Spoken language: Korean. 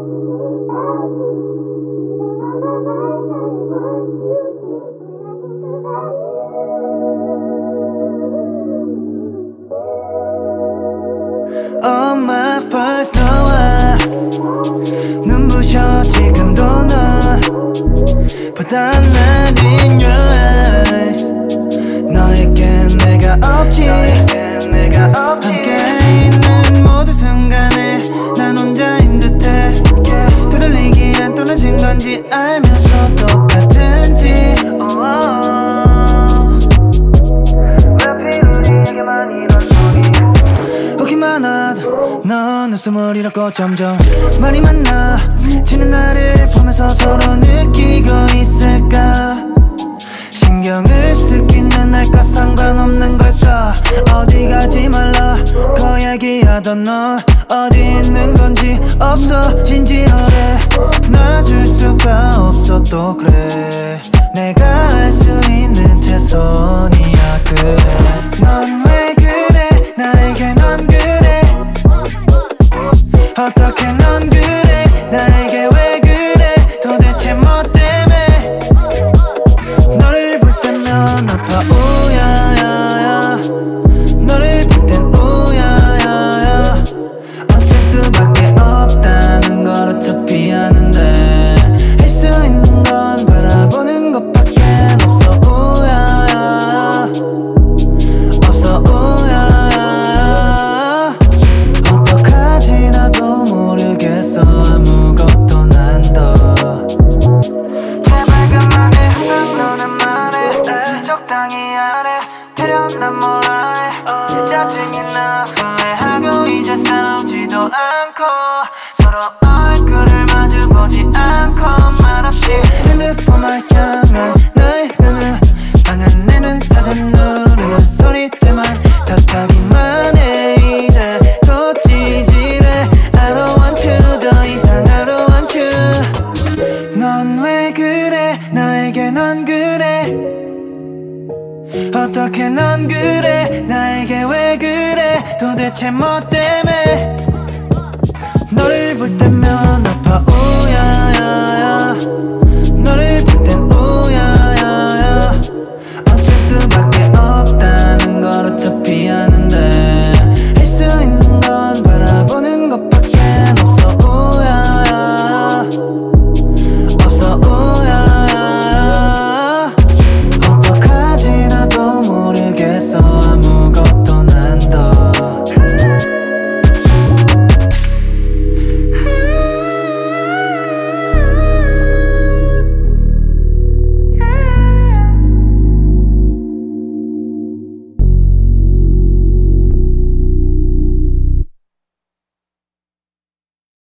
On my first 너와 눈부셔 지금도 너보다 난 in your eyes. 너에겐 내가 없지. 함께 있는 모든 순간에 난 혼자인 듯해. 되돌리기엔 또 늦은 건지 알면서 똑같은지. 오기만 하도 넌 웃음을 잃었고 점점 말이 많아 지는 나를 보면서 서로 느끼고 있을까. 신경을 쓰기는 할까 상관없는 걸까. 어디 가지 말라 거 얘기하던 너 어디 있는 건지 없어진지 오래. 놔줄 수가 없어 또 그래. 내가 할 수 있는 최선이야 그래. 넌 왜 그래 나에게 넌 그래. 어떻게 넌 그래 나에게 왜 그래. 도대체 뭐 때문에. 너를 볼 땐 넌 아파 우야야야. 너를 볼 땐 우야야야. 어쩔 수밖에 없다는 걸 어차피 아는데 할 수 있는 건 바라보는 것밖엔 없어 우야야야. 없어 우야야야. 어떡하지 나도 모르겠어 아무것도 난 더. 제발 그만해 항상 너는 말해. 적당히 하래 되려 난 뭐라 해. 짜증이 나 후회하고 이제 싸우지도 않고 서로 얼굴을 마주보지 않고 말없이 핸드폰만 향한 너의 눈을 방 안에는 타자 누르는 소리들만 탓하기만 해. 이제 또 찌질해. I don't want you 더 이상 I don't want you. 넌 왜 그래 나에게 넌 그래. 어떻게 넌 그래 나에게 왜 그래. 도대체 뭐 때문에. 너를 볼 땐